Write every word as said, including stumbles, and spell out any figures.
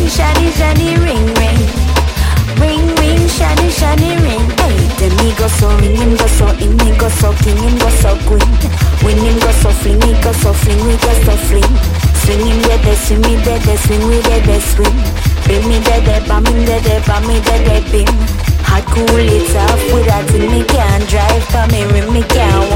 shiny, shiny, ring, ring. Ring, ring, shiny, shiny, ring. Hey, them me go so ring, him go so in, me go so king, him go so queen. When him go so fling, he go so fling, we go so fling. Swing him dead, they swing me dead, they swing we dead, they swing. Bring me dead, they bam him dead, they bam me dead, they beam. Hot cool it off with that thing, me can't drive, but me rim, me can't